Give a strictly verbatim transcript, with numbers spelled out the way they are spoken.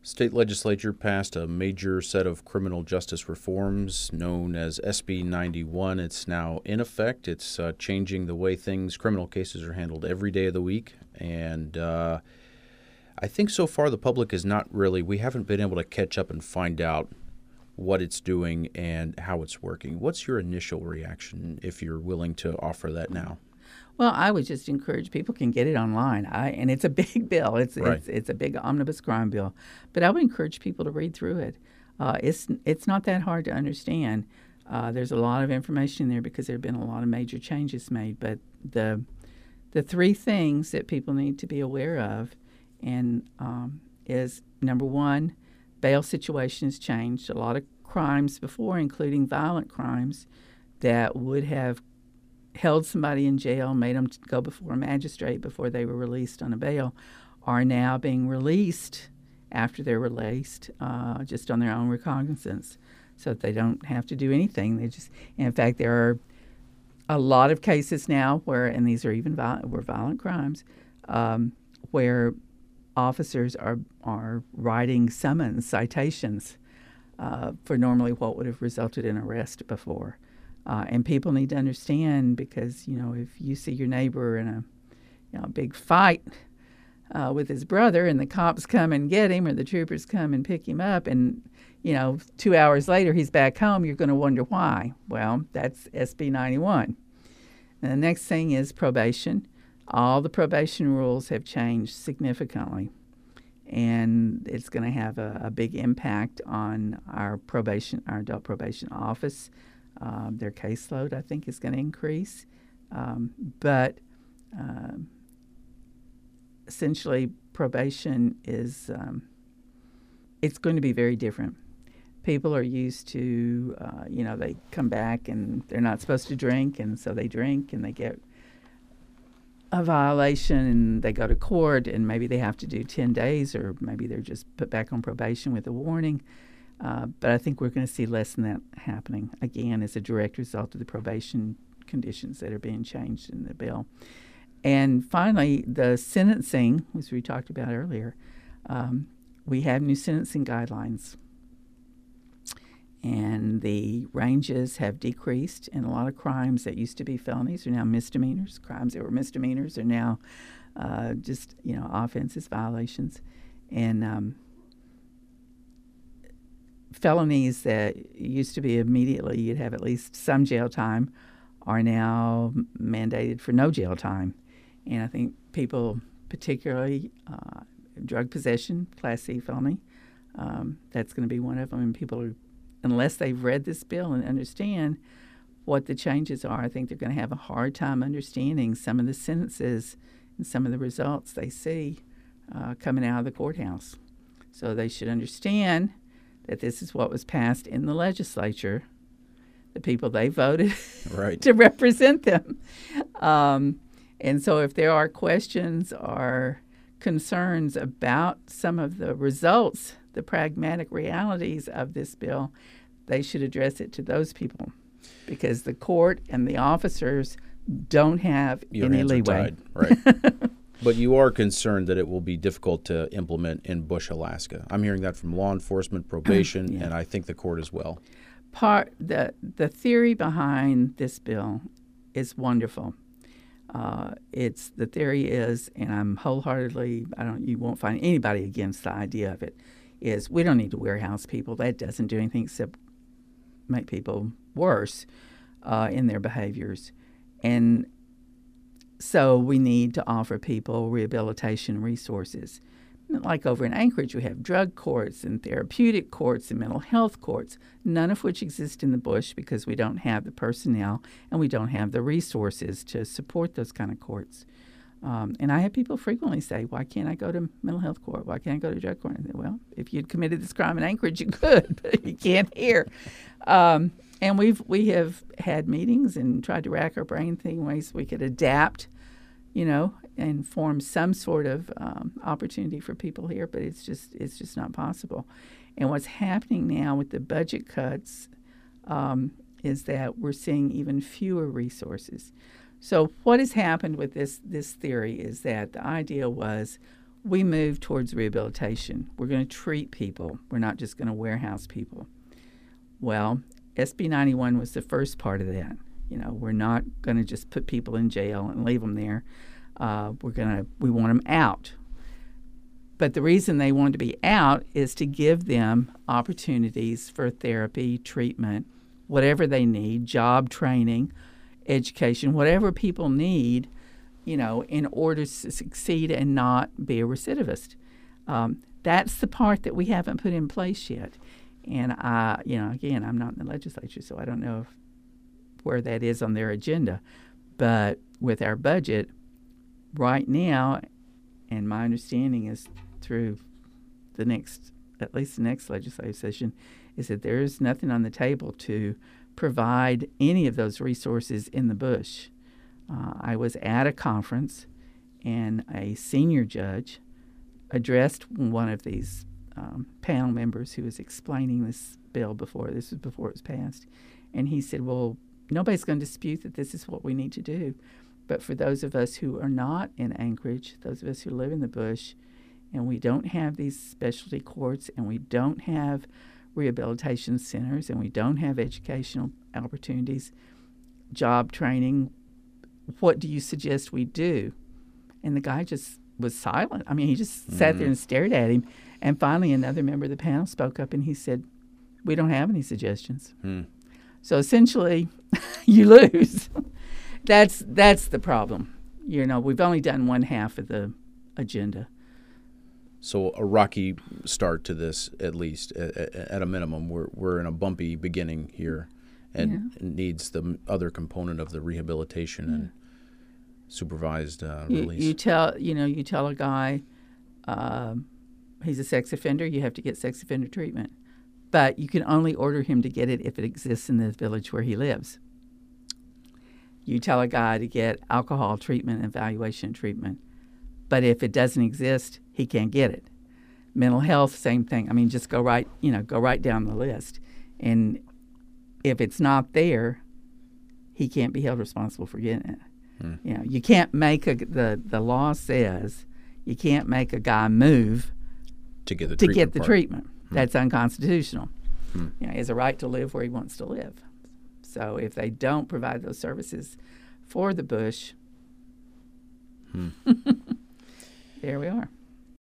State legislature passed a major set of criminal justice reforms known as S B ninety-one. It's now in effect. It's uh, changing the way things, criminal cases are handled every day of the week. And uh, I think so far the public is not really, we haven't been able to catch up and find out what it's doing and how it's working. What's your initial reaction if you're willing to offer that now? Well, I would just encourage people can get it online. I, and it's a big bill. It's, Right. it's it's a big omnibus crime bill. But I would encourage people to read through it. Uh, it's it's not that hard to understand. Uh, there's a lot of information there because there have been a lot of major changes made. But the the three things that people need to be aware of, and um, is number one, bail situation has changed. A lot of crimes before, including violent crimes, that would have held somebody in jail, made them go before a magistrate before they were released on a bail, are now being released after they're released, uh, just on their own recognizance, so that they don't have to do anything. They just, in fact, there are a lot of cases now where, and these are even violent, were violent crimes, um, where officers are are writing summons, citations, uh, for normally what would have resulted in arrest before. Uh, and people need to understand, because, you know, if you see your neighbor in a, you know, big fight uh, with his brother, and the cops come and get him, or the troopers come and pick him up, and, you know, two hours later he's back home, you're going to wonder why. Well, that's S B ninety-one. And the next thing is probation. All the probation rules have changed significantly, and it's going to have a, a big impact on our probation, our adult probation office. Um, their caseload, I think, is going to increase. Um, but um, essentially, probation is, um, it's going to be very different. People are used to, uh, you know, they come back and they're not supposed to drink, and so they drink and they get a violation and they go to court, and maybe they have to do ten days, or maybe they're just put back on probation with a warning. Uh, but I think we're going to see less than that happening, again, as a direct result of the probation conditions that are being changed in the bill. And finally, the sentencing, as we talked about earlier, um, we have new sentencing guidelines. And the ranges have decreased, and a lot of crimes that used to be felonies are now misdemeanors. Crimes that were misdemeanors are now uh, just, you know, offenses, violations. And um, felonies that used to be immediately you'd have at least some jail time are now mandated for no jail time. And I think people, particularly uh, drug possession, Class C felony, um, that's going to be one of them. And people are, unless they've read this bill and understand what the changes are, I think they're going to have a hard time understanding some of the sentences and some of the results they see uh, coming out of the courthouse. So they should understand that this is what was passed in the legislature, the people they voted Right. to represent them. Um, and so if there are questions or concerns about some of the results, the pragmatic realities of this bill, they should address it to those people, because the court and the officers don't have Your any hands leeway. are tied. Right. But you are concerned that it will be difficult to implement in Bush, Alaska. I'm hearing that from law enforcement, probation, Yeah. and I think the court as well. Part the the theory behind this bill is wonderful. Uh, it's the theory is, and I'm wholeheartedly, I don't, you won't find anybody against the idea of it, is we don't need to warehouse people. That doesn't do anything except make people worse uh, in their behaviors. And so we need to offer people rehabilitation resources. Like over in Anchorage, we have drug courts and therapeutic courts and mental health courts, none of which exist in the bush because we don't have the personnel and we don't have the resources to support those kind of courts. Um, and I have people frequently say, why can't I go to mental health court? Why can't I go to drug court? I say, well, if you'd committed this crime in Anchorage, you could, but you can't here. Um, and we've we have had meetings and tried to rack our brain thinking ways we could adapt, you know, and form some sort of um, opportunity for people here, but it's just it's just not possible. And what's happening now with the budget cuts um, is that we're seeing even fewer resources. So what has happened with this this theory is that the idea was we move towards rehabilitation. We're going to treat people. We're not just going to warehouse people. Well, S B ninety-one was the first part of that. You know, we're not going to just put people in jail and leave them there. Uh, we're going to we want them out. But the reason they want to be out is to give them opportunities for therapy, treatment, whatever they need, job training, education, whatever people need, you know, in order to succeed and not be a recidivist. Um, that's the part that we haven't put in place yet. And, I, you know, again, I'm not in the legislature, so I don't know if, where that is on their agenda. But with our budget right now, and my understanding is through the next, at least the next legislative session, is that there is nothing on the table to provide any of those resources in the bush. Uh, I was at a conference, and a senior judge addressed one of these um, panel members who was explaining this bill before. This was before it was passed. And he said, well, nobody's going to dispute that this is what we need to do. But for those of us who are not in Anchorage, those of us who live in the bush, and we don't have these specialty courts, and we don't have rehabilitation centers, and we don't have educational opportunities, job training, what do you suggest we do? And the guy just was silent. I mean, he just mm-hmm. sat there and stared at him. And finally, another member of the panel spoke up, and he said, we don't have any suggestions. Hmm. So essentially, you lose. that's that's the problem. You know, we've only done one half of the agenda. So a rocky start to this, at least, at, at a minimum. We're we're in a bumpy beginning here, and yeah. it needs the other component of the rehabilitation yeah. and supervised uh, you, release. You tell you know you tell a guy uh, he's a sex offender. You have to get sex offender treatment, but you can only order him to get it if it exists in the village where he lives. You tell a guy to get alcohol treatment, evaluation treatment, but if it doesn't exist, he can't get it. Mental health, same thing. I mean, just go right, you know, go right down the list. And if it's not there, he can't be held responsible for getting it. Hmm. You know, you can't make a, the the law says you can't make a guy move to get the to treatment get the part. treatment. Hmm. That's unconstitutional. Hmm. You know, he has a right to live where he wants to live. So if they don't provide those services for the bush, hmm. there we are.